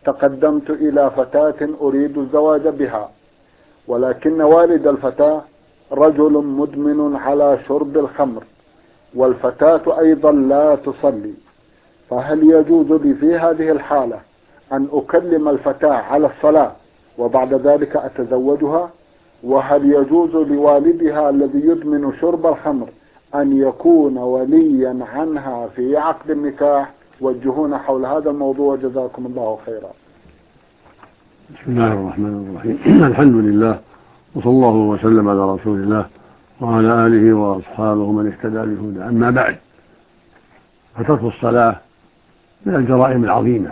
تقدمت إلى فتاة أريد الزواج بها، ولكن والد الفتاة رجل مدمن على شرب الخمر، والفتاة أيضا لا تصلي، فهل يجوز لي في هذه الحالة أن أكلم الفتاة على الصلاة وبعد ذلك أتزوجها؟ وهل يجوز لوالدها الذي يدمن شرب الخمر أن يكون وليا عنها في عقد النكاح؟ وجهونا حول هذا الموضوع جزاكم الله خيرا. بسم الله الرحمن الرحيم. الحمد لله، وصلى الله وسلم على رسول الله وعلى آله وأصحابه من اهتدى بهداه. أما بعد، فترك الصلاة من الجرائم العظيمة،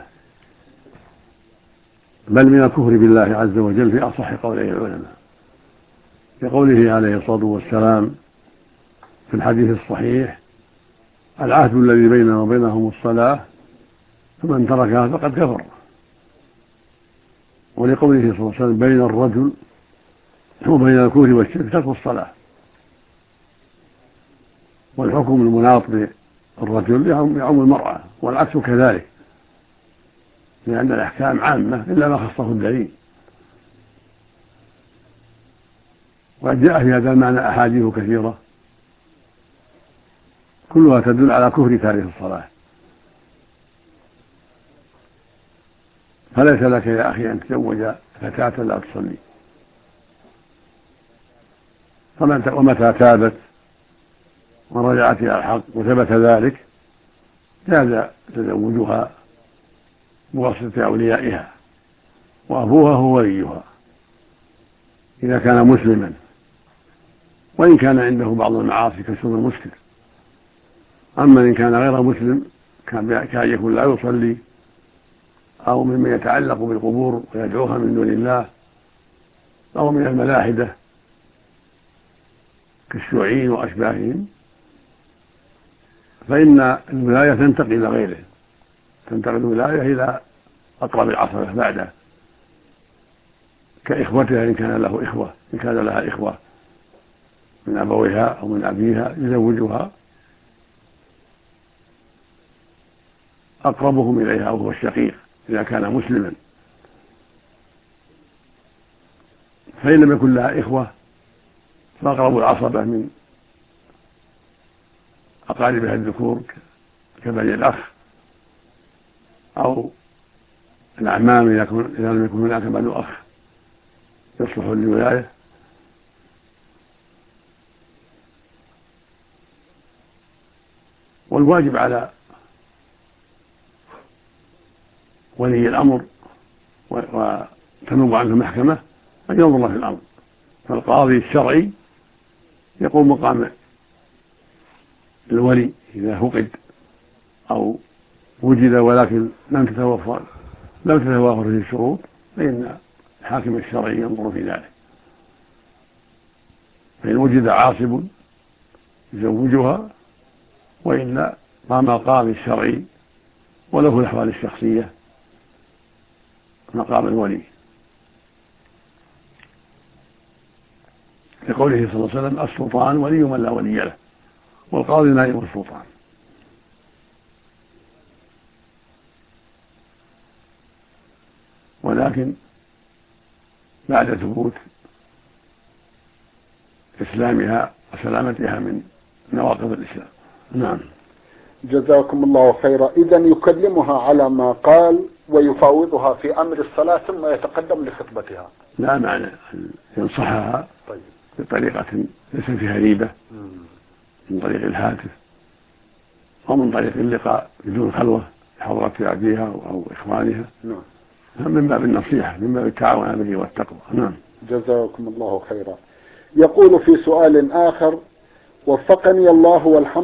بل من الكفر بالله عز وجل في أصح قولي العلماء، لقوله عليه الصلاة والسلام في الحديث الصحيح: العهد الذي بيننا وبينهم الصلاة، فمن تركها فقد كفر. ولقوله صلى الله عليه وسلم: بين الرجل وبين الكفر والشرك ترك الصلاة. والحكم المناط بالرجل يعم المرأة، والعكس كذلك، لأن الأحكام عامة إلا ما خصه الدليل. وقد جاء في هذا المعنى أحاديث كثيرة كلها تدل على كفر تارك الصلاة. فليس لك يا أخي أن تزوج فتاة لا تصلي، ومتى تابت ورجعت إلى الحق وثبت ذلك جاز تزوجها بواسطة أوليائها، وأبوها هو وليها إذا كان مسلما، وإن كان عنده بعض المعاصي كشرب المسكر. أما إن كان غير مسلم كان يكون لا يصلي أو ممن يتعلق بالقبور ويدعوها من دون الله، أو من الملاحدة كالشيوعيين وأشباههم، فإن الولاية تنتقل إلى غيره، تنتقل الولاية إلى أقرب العصبة بعده، كإخوتها إن كان له إخوة، إن كان لها إخوة من أبويها أو من أبيها يزوجها أقربهم إليها وهو الشقيق إذا كان مسلما. فإن لم يكن لها إخوة فأقرب العصبة من أقاربها الذكور كبني الأخ أو الأعمام إذا لم يكن هناك بنو أخ يصلح للولاية. والواجب على ولي الأمر وتنوب عنه المحكمة أن ينظر في الأمر، فالقاضي الشرعي يقوم مقام الولي إذا فقد أو وجد ولكن لم تتوفر فيه الشروط، فإن الحاكم الشرعي ينظر في ذلك، فإن وجد عاصب يزوجها، وإلا قام القاضي الشرعي وله الأحوال الشخصية مقام الولي، لقوله صلى الله عليه وسلم: السلطان ولي من لا ولي له، والقاضي نائب السلطان. ولكن بعد ثبوت إسلامها وسلامتها من نواقض الإسلام. نعم. جزاكم الله خيرا. إذا يكلمها على ما قال ويفاوضها في أمر الصلاة ثم يتقدم لخطبتها. لا معنى أن ينصحها بطريقة ليس فيها ريبة، من طريق الهاتف أو من طريق اللقاء بدون خلوة بحضرة أبيها أو إخوانها، من باب النصيحة، من باب التعاون على البر والتقوى. نعم. جزاكم الله خيرا. يقول في سؤال آخر: وفقني الله والحمد